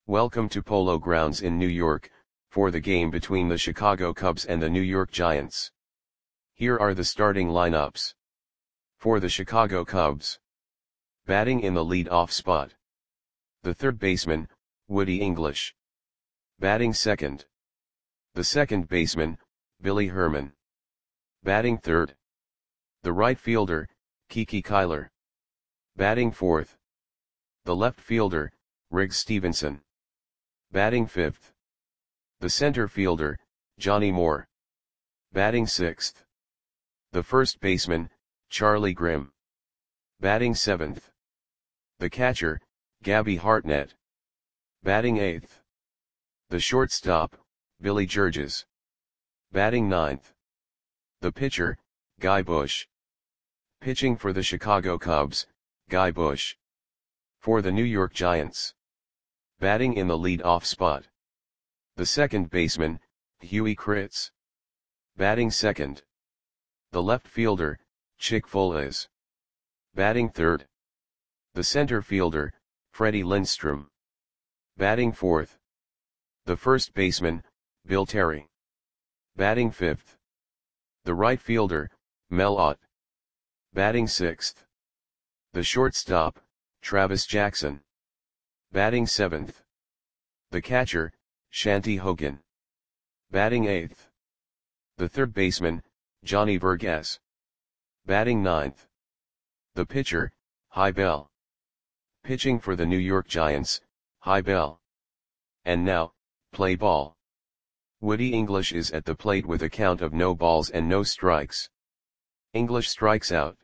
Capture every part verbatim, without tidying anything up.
Welcome to Polo Grounds in New York, for the game between the Chicago Cubs and the New York Giants. Here are the starting lineups. For the Chicago Cubs. Batting in the lead-off spot. The third baseman, Woody English. Batting second. The second baseman, Billy Herman. Batting third. The right fielder, Kiki Kyler. Batting fourth. The left fielder, Riggs Stephenson. Batting fifth. The center fielder, Johnny Moore. Batting sixth. The first baseman, Charlie Grimm. Batting seventh. The catcher, Gabby Hartnett. Batting eighth. The shortstop, Billy Georges. Batting ninth. The pitcher, Guy Bush. Pitching for the Chicago Cubs, Guy Bush. For the New York Giants. Batting in the lead-off spot. The second baseman, Huey Kritz. Batting second. The left fielder, Chick Foales. Batting third. The center fielder, Freddie Lindstrom. Batting fourth. The first baseman, Bill Terry. Batting fifth. The right fielder, Mel Ott. Batting sixth. The shortstop, Travis Jackson. Batting seventh. The catcher, Shanty Hogan. Batting eighth. The third baseman, Johnny Vergas. Batting ninth. The pitcher, Hy Bell. Pitching for the New York Giants, Hy Bell. And now, play ball. Woody English is at the plate with a count of no balls and no strikes. English strikes out.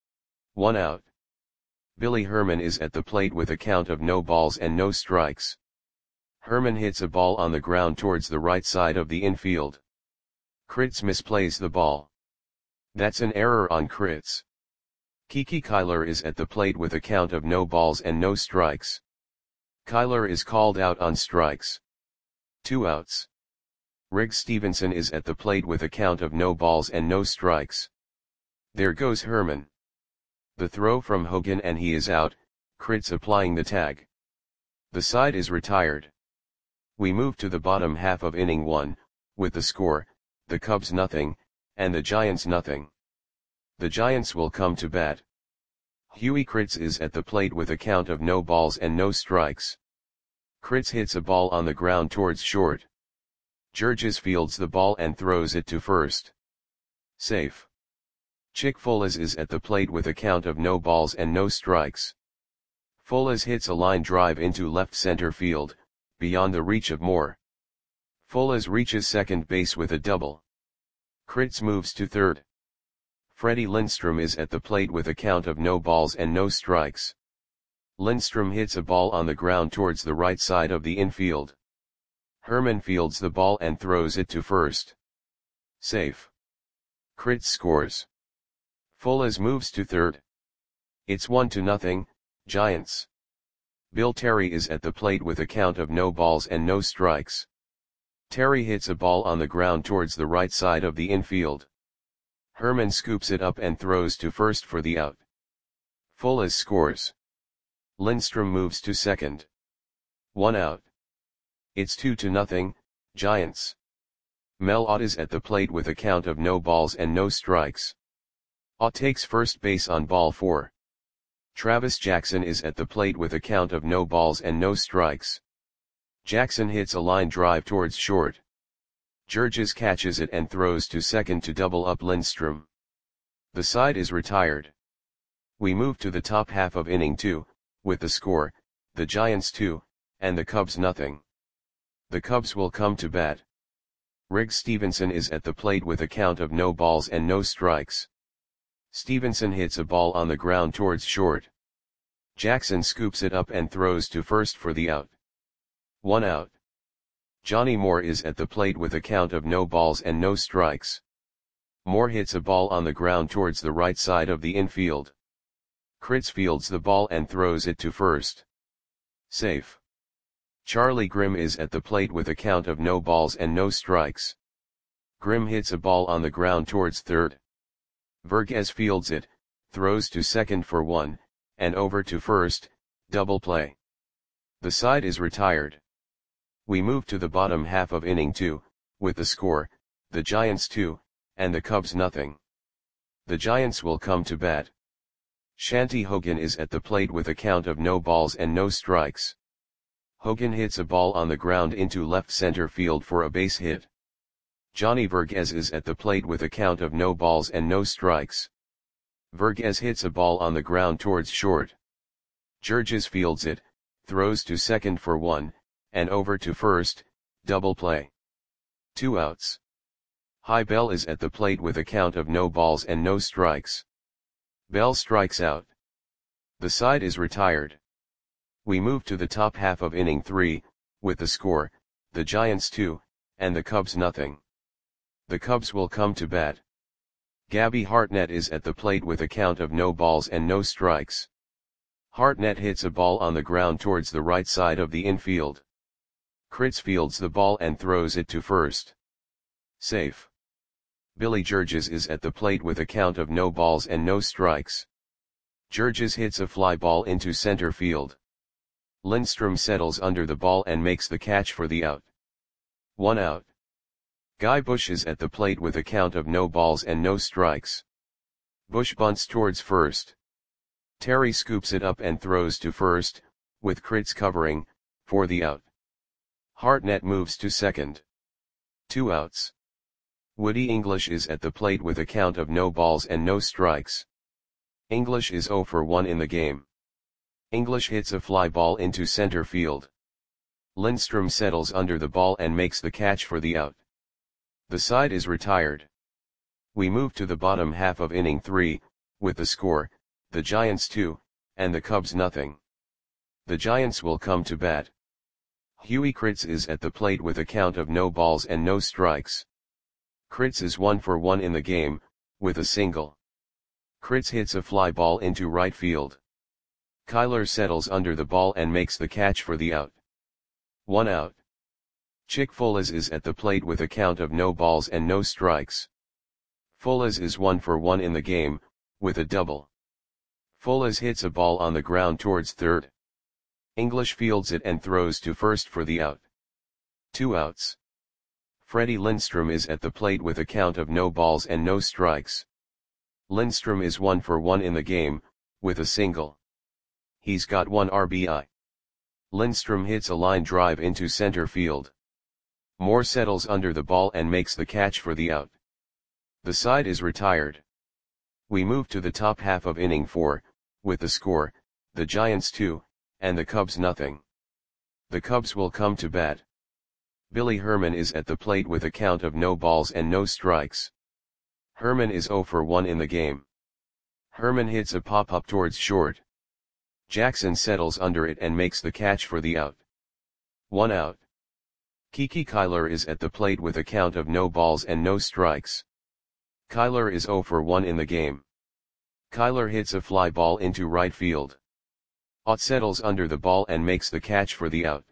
One out. Billy Herman is at the plate with a count of no balls and no strikes. Herman hits a ball on the ground towards the right side of the infield. Kritz misplays the ball. That's an error on Kritz. Kiki Kyler is at the plate with a count of no balls and no strikes. Kyler is called out on strikes. Two outs. Riggs Stephenson is at the plate with a count of no balls and no strikes. There goes Herman. The throw from Hogan and he is out, Kritz applying the tag. The side is retired. We move to the bottom half of inning one, with the score, the Cubs nothing, and the Giants nothing. The Giants will come to bat. Huey Kritz is at the plate with a count of no balls and no strikes. Kritz hits a ball on the ground towards short. Georges fields the ball and throws it to first. Safe. Chick Foales is at the plate with a count of no balls and no strikes. Foales hits a line drive into left center field, beyond the reach of Moore. Foales reaches second base with a double. Kritz moves to third. Freddie Lindstrom is at the plate with a count of no balls and no strikes. Lindstrom hits a ball on the ground towards the right side of the infield. Herman fields the ball and throws it to first. Safe. Kritz scores. Foales moves to third. It's one to nothing, Giants. Bill Terry is at the plate with a count of no balls and no strikes. Terry hits a ball on the ground towards the right side of the infield. Herman scoops it up and throws to first for the out. Foales scores. Lindstrom moves to second. One out. It's two to nothing, Giants. Mel Ott is at the plate with a count of no balls and no strikes. Ott takes first base on ball four. Travis Jackson is at the plate with a count of no balls and no strikes. Jackson hits a line drive towards short. Georges catches it and throws to second to double up Lindstrom. The side is retired. We move to the top half of inning two, with the score, the Giants two, and the Cubs nothing. The Cubs will come to bat. Riggs Stephenson is at the plate with a count of no balls and no strikes. Stephenson hits a ball on the ground towards short. Jackson scoops it up and throws to first for the out. One out. Johnny Moore is at the plate with a count of no balls and no strikes. Moore hits a ball on the ground towards the right side of the infield. Kritz fields the ball and throws it to first. Safe. Charlie Grimm is at the plate with a count of no balls and no strikes. Grimm hits a ball on the ground towards third. Vergas fields it, throws to second for one, and over to first, double play. The side is retired. We move to the bottom half of inning two, with the score, the Giants two, and the Cubs nothing. The Giants will come to bat. Shanti Hogan is at the plate with a count of no balls and no strikes. Hogan hits a ball on the ground into left center field for a base hit. Johnny Verghese is at the plate with a count of no balls and no strikes. Verghese hits a ball on the ground towards short. Georges fields it, throws to second for one, and over to first, double play. Two outs. High Bell is at the plate with a count of no balls and no strikes. Bell strikes out. The side is retired. We move to the top half of inning three, with the score, the Giants two, and the Cubs nothing. The Cubs will come to bat. Gabby Hartnett is at the plate with a count of no balls and no strikes. Hartnett hits a ball on the ground towards the right side of the infield. Kritz fields the ball and throws it to first. Safe. Billy Georges is at the plate with a count of no balls and no strikes. Georges hits a fly ball into center field. Lindstrom settles under the ball and makes the catch for the out. One out. Guy Bush is at the plate with a count of no balls and no strikes. Bush bunts towards first. Terry scoops it up and throws to first, with Kritz covering, for the out. Hartnett moves to second. Two outs. Woody English is at the plate with a count of no balls and no strikes. English is oh for one in the game. English hits a fly ball into center field. Lindstrom settles under the ball and makes the catch for the out. The side is retired. We move to the bottom half of inning three, with the score, the Giants two, and the Cubs nothing. The Giants will come to bat. Huey Kritz is at the plate with a count of no balls and no strikes. Kritz is one for one in the game, with a single. Kritz hits a fly ball into right field. Kyler settles under the ball and makes the catch for the out. One out. Chick Folas is at the plate with a count of no balls and no strikes. Folas is one for one in the game, with a double. Folas hits a ball on the ground towards third. English fields it and throws to first for the out. Two outs. Freddie Lindstrom is at the plate with a count of no balls and no strikes. Lindstrom is one for one in the game, with a single. He's got one R B I. Lindstrom hits a line drive into center field. Moore settles under the ball and makes the catch for the out. The side is retired. We move to the top half of inning four, with the score, the Giants two, and the Cubs nothing. The Cubs will come to bat. Billy Herman is at the plate with a count of no balls and no strikes. Herman is oh for one in the game. Herman hits a pop-up towards short. Jackson settles under it and makes the catch for the out. One out. Kiki Kyler is at the plate with a count of no balls and no strikes. Kyler is oh for one in the game. Kyler hits a fly ball into right field. Ott settles under the ball and makes the catch for the out.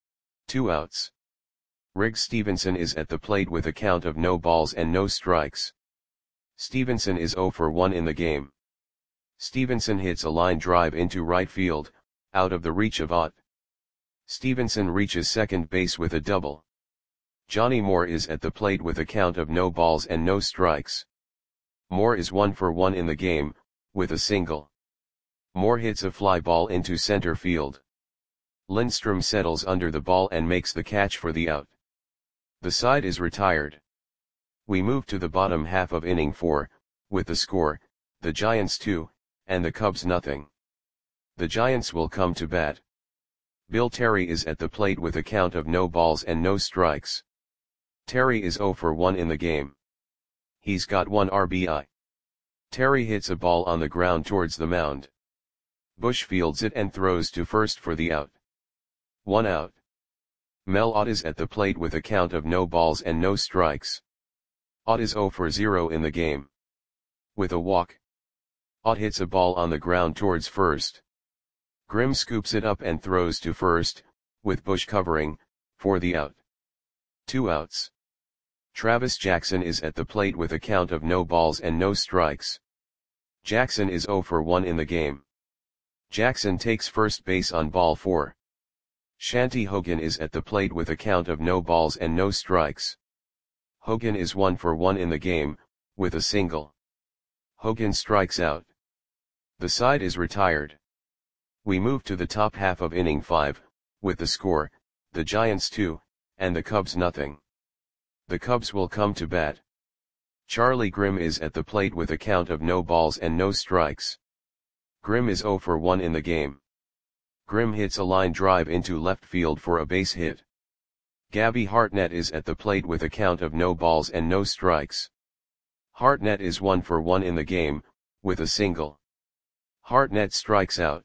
Two outs. Riggs Stevenson is at the plate with a count of no balls and no strikes. Stevenson is oh for one in the game. Stevenson hits a line drive into right field, out of the reach of Ott. Stevenson reaches second base with a double. Johnny Moore is at the plate with a count of no balls and no strikes. Moore is one for one in the game, with a single. Moore hits a fly ball into center field. Lindstrom settles under the ball and makes the catch for the out. The side is retired. We move to the bottom half of inning four, with the score, the Giants two, and the Cubs nothing. The Giants will come to bat. Bill Terry is at the plate with a count of no balls and no strikes. Terry is oh for one in the game. He's got one R B I. Terry hits a ball on the ground towards the mound. Bush fields it and throws to first for the out. One out. Mel Ott is at the plate with a count of no balls and no strikes. Ott is oh for zero in the game. With a walk. Ott hits a ball on the ground towards first. Grimm scoops it up and throws to first, with Bush covering, for the out. Two outs. Travis Jackson is at the plate with a count of no balls and no strikes. Jackson is oh for one in the game. Jackson takes first base on ball four. Shanti Hogan is at the plate with a count of no balls and no strikes. Hogan is one for one in the game, with a single. Hogan strikes out. The side is retired. We move to the top half of inning five, with the score, the Giants two, and the Cubs nothing. The Cubs will come to bat. Charlie Grimm is at the plate with a count of no balls and no strikes. Grimm is zero for one in the game. Grimm hits a line drive into left field for a base hit. Gabby Hartnett is at the plate with a count of no balls and no strikes. Hartnett is one for one in the game, with a single. Hartnett strikes out.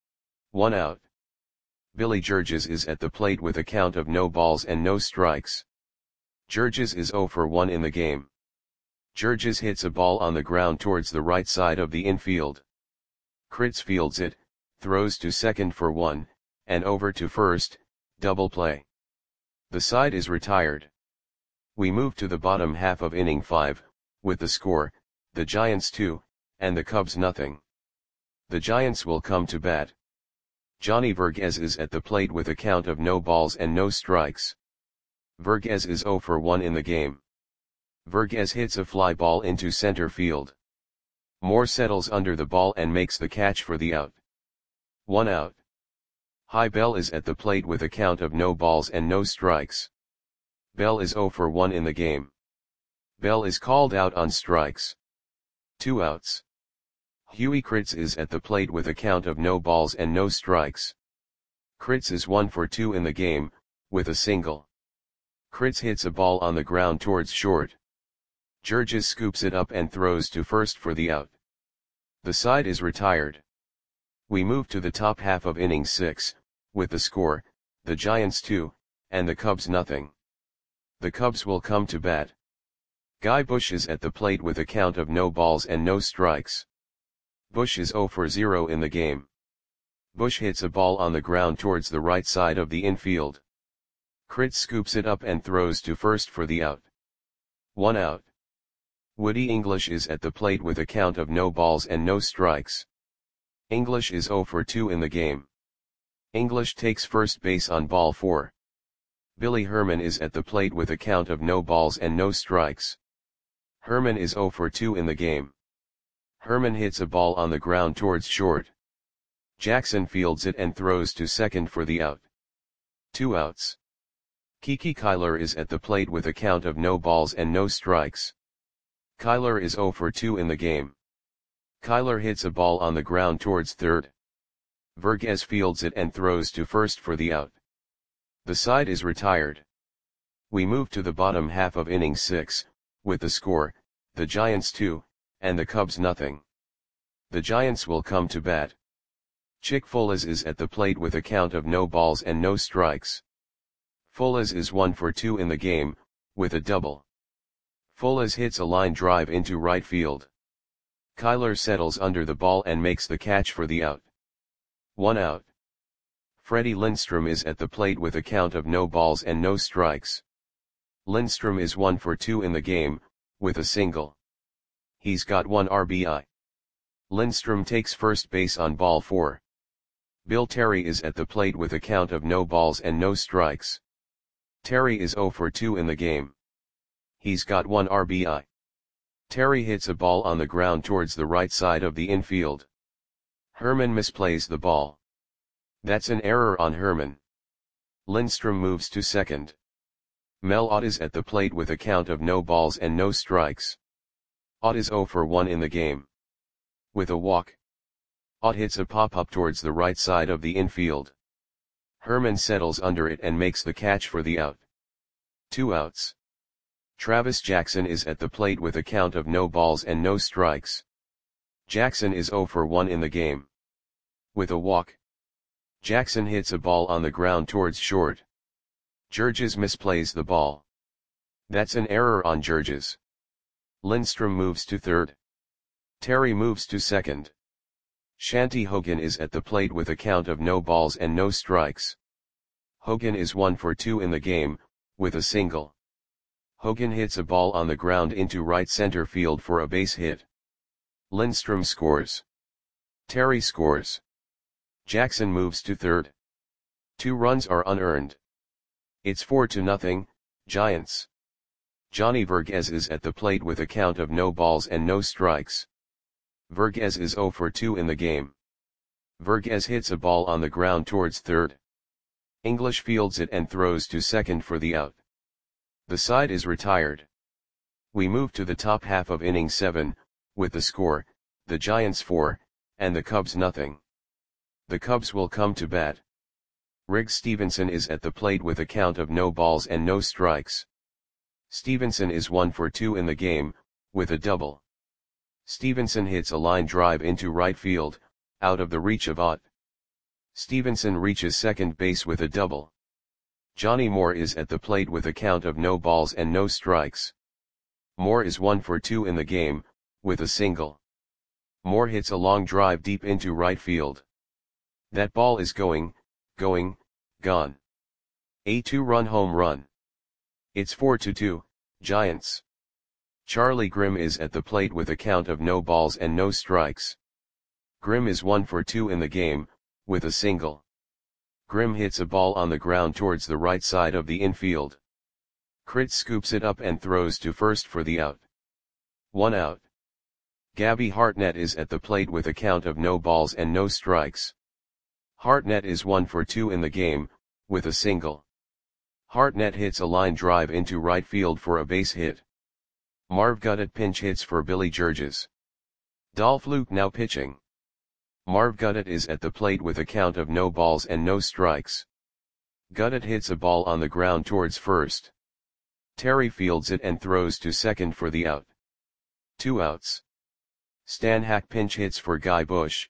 One out. Billy Georges is at the plate with a count of no balls and no strikes. Georges is zero for one in the game. Georges hits a ball on the ground towards the right side of the infield. Kritz fields it, throws to second for one, and over to first, double play. The side is retired. We move to the bottom half of inning five, with the score, the Giants two, and the Cubs nothing. The Giants will come to bat. Johnny Verghese is at the plate with a count of no balls and no strikes. Verghese is zero for one in the game. Verghese hits a fly ball into center field. Moore settles under the ball and makes the catch for the out. One out. High Bell is at the plate with a count of no balls and no strikes. Bell is zero for one in the game. Bell is called out on strikes. Two outs. Huey Kritz is at the plate with a count of no balls and no strikes. Kritz is one for two in the game, with a single. Kritz hits a ball on the ground towards short. Georges scoops it up and throws to first for the out. The side is retired. We move to the top half of inning six, with the score, the Giants two, and the Cubs nothing. The Cubs will come to bat. Guy Bush is at the plate with a count of no balls and no strikes. Bush is zero for zero in the game. Bush hits a ball on the ground towards the right side of the infield. Kritz scoops it up and throws to first for the out. One out. Woody English is at the plate with a count of no balls and no strikes. English is zero for two in the game. English takes first base on ball four. Billy Herman is at the plate with a count of no balls and no strikes. Herman is zero for two in the game. Herman hits a ball on the ground towards short. Jackson fields it and throws to second for the out. Two outs. Kiki Kyler is at the plate with a count of no balls and no strikes. Kyler is zero for two in the game. Kyler hits a ball on the ground towards third. Verghese fields it and throws to first for the out. The side is retired. We move to the bottom half of inning six, with the score, the Giants two, and the Cubs nothing. The Giants will come to bat. Chick Folas is at the plate with a count of no balls and no strikes. Folas is one for two in the game, with a double. Folas hits a line drive into right field. Kyler settles under the ball and makes the catch for the out. One out. Freddie Lindstrom is at the plate with a count of no balls and no strikes. Lindstrom is one for two in the game, with a single. He's got one R B I. Lindstrom takes first base on ball four. Bill Terry is at the plate with a count of no balls and no strikes. Terry is zero for two in the game. He's got one R B I. Terry hits a ball on the ground towards the right side of the infield. Herman misplays the ball. That's an error on Herman. Lindstrom moves to second. Mel Ott is at the plate with a count of no balls and no strikes. Ott is zero for one in the game. With a walk. Ott hits a pop-up towards the right side of the infield. Herman settles under it and makes the catch for the out. Two outs. Travis Jackson is at the plate with a count of no balls and no strikes. Jackson is zero for one in the game. With a walk. Jackson hits a ball on the ground towards short. Georges misplays the ball. That's an error on Georges. Lindstrom moves to third. Terry moves to second. Shanti Hogan is at the plate with a count of no balls and no strikes. Hogan is one for two in the game, with a single. Hogan hits a ball on the ground into right center field for a base hit. Lindstrom scores. Terry scores. Jackson moves to third. Two runs are unearned. It's four to nothing, Giants. Johnny Verghese is at the plate with a count of no balls and no strikes. Verghese is zero for two in the game. Verghese hits a ball on the ground towards third. English fields it and throws to second for the out. The side is retired. We move to the top half of inning seven, with the score, the Giants four, and the Cubs nothing. The Cubs will come to bat. Riggs Stevenson is at the plate with a count of no balls and no strikes. Stevenson is one for two in the game, with a double. Stevenson hits a line drive into right field, out of the reach of Ott. Stevenson reaches second base with a double. Johnny Moore is at the plate with a count of no balls and no strikes. Moore is one for two in the game, with a single. Moore hits a long drive deep into right field. That ball is going, going, gone. A two-run home run. It's four to two, Giants. Charlie Grimm is at the plate with a count of no balls and no strikes. Grimm is one for two in the game, with a single. Grimm hits a ball on the ground towards the right side of the infield. Critz scoops it up and throws to first for the out. One out. Gabby Hartnett is at the plate with a count of no balls and no strikes. Hartnett is one for two in the game, with a single. Hartnett hits a line drive into right field for a base hit. Marv Guddett pinch hits for Billy Georges. Dolph Luke now pitching. Marv Guddett is at the plate with a count of no balls and no strikes. Guddett hits a ball on the ground towards first. Terry fields it and throws to second for the out. Two outs. Stan Hack pinch hits for Guy Bush.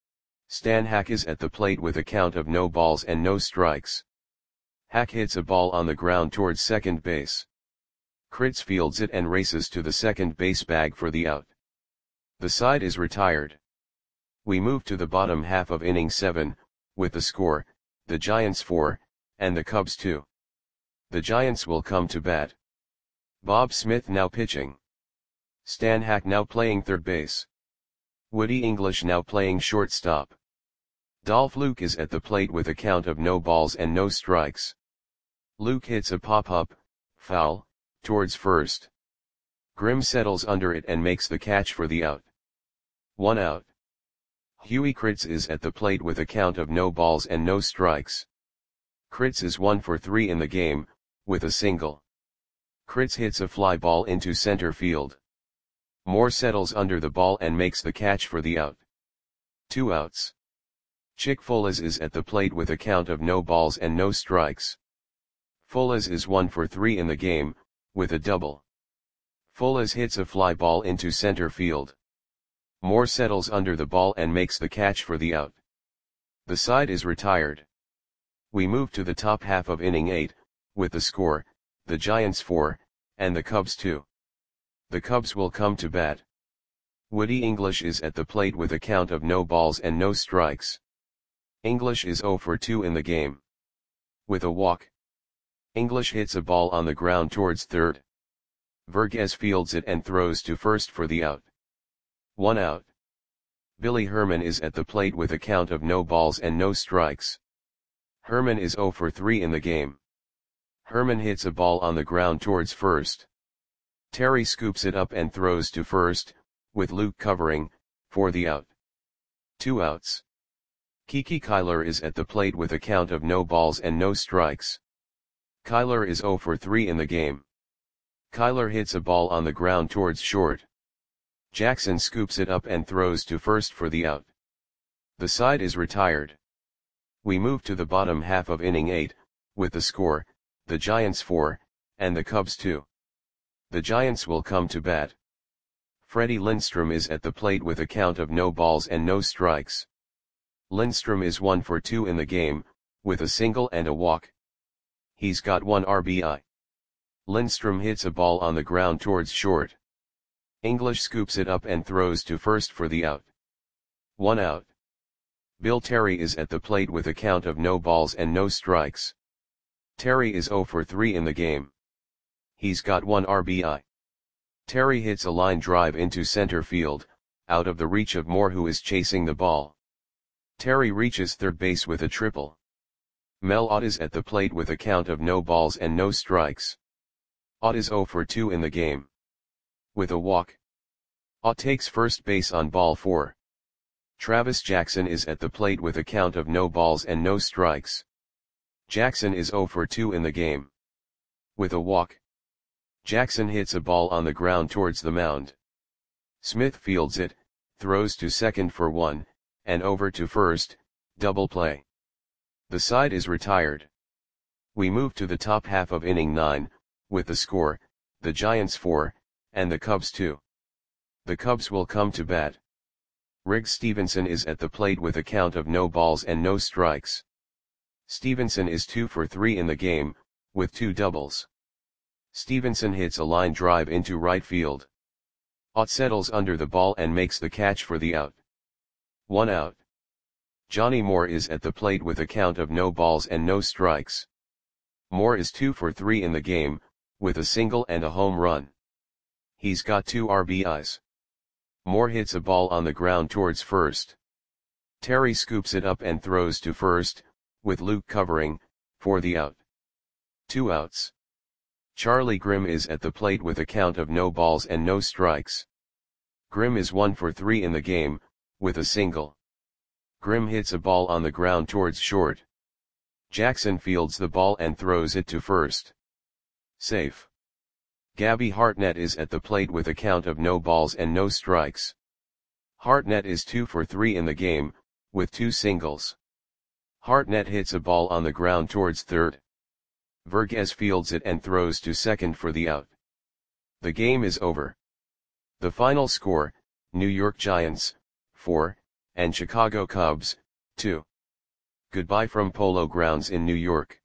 Stan Hack is at the plate with a count of no balls and no strikes. Hack hits a ball on the ground towards second base. Critz fields it and races to the second base bag for the out. The side is retired. We move to the bottom half of inning seven, with the score, the Giants four, and the Cubs two. The Giants will come to bat. Bob Smith now pitching. Stan Hack now playing third base. Woody English now playing shortstop. Dolph Luke is at the plate with a count of no balls and no strikes. Luke hits a pop-up, foul, towards first. Grimm settles under it and makes the catch for the out. One out. Huey Critz is at the plate with a count of no balls and no strikes. Critz is one for three in the game, with a single. Critz hits a fly ball into center field. Moore settles under the ball and makes the catch for the out. Two outs. Chick Folas is at the plate with a count of no balls and no strikes. Folas is one for three in the game, with a double. Folas hits a fly ball into center field. Moore settles under the ball and makes the catch for the out. The side is retired. We move to the top half of inning eight, with the score, the Giants four, and the Cubs two. The Cubs will come to bat. Woody English is at the plate with a count of no balls and no strikes. English is zero for two in the game. With a walk. English hits a ball on the ground towards third. Verghese fields it and throws to first for the out. One out. Billy Herman is at the plate with a count of no balls and no strikes. Herman is zero for three in the game. Herman hits a ball on the ground towards first. Terry scoops it up and throws to first, with Luke covering, for the out. Two outs. Kiki Kyler is at the plate with a count of no balls and no strikes. Kyler is zero for three in the game. Kyler hits a ball on the ground towards short. Jackson scoops it up and throws to first for the out. The side is retired. We move to the bottom half of inning eight, with the score, the Giants four, and the Cubs two. The Giants will come to bat. Freddie Lindstrom is at the plate with a count of no balls and no strikes. Lindstrom is one for two in the game, with a single and a walk. He's got one R B I. Lindstrom hits a ball on the ground towards short. English scoops it up and throws to first for the out. One out. Bill Terry is at the plate with a count of no balls and no strikes. Terry is zero for three in the game. He's got one R B I. Terry hits a line drive into center field, out of the reach of Moore who is chasing the ball. Terry reaches third base with a triple. Mel Ott is at the plate with a count of no balls and no strikes. Ott is zero for two in the game. With a walk. Ott takes first base on ball four. Travis Jackson is at the plate with a count of no balls and no strikes. Jackson is zero for two in the game. With a walk. Jackson hits a ball on the ground towards the mound. Smith fields it, throws to second for one, and over to first, double play. The side is retired. We move to the top half of inning nine, with the score, the Giants four, and the Cubs two. The Cubs will come to bat. Riggs Stevenson is at the plate with a count of no balls and no strikes. Stevenson is two for three in the game, with two doubles. Stevenson hits a line drive into right field. Ott settles under the ball and makes the catch for the out. One out. Johnny Moore is at the plate with a count of no balls and no strikes. Moore is two for three in the game, with a single and a home run. He's got two R B Is. Moore hits a ball on the ground towards first. Terry scoops it up and throws to first, with Luke covering, for the out. Two outs. Charlie Grimm is at the plate with a count of no balls and no strikes. Grimm is one for three in the game, with a single. Grimm hits a ball on the ground towards short. Jackson fields the ball and throws it to first. Safe. Gabby Hartnett is at the plate with a count of no balls and no strikes. Hartnett is two for three in the game, with two singles. Hartnett hits a ball on the ground towards third. Vergez fields it and throws to second for the out. The game is over. The final score, New York Giants, four, and Chicago Cubs, two. Goodbye from Polo Grounds in New York.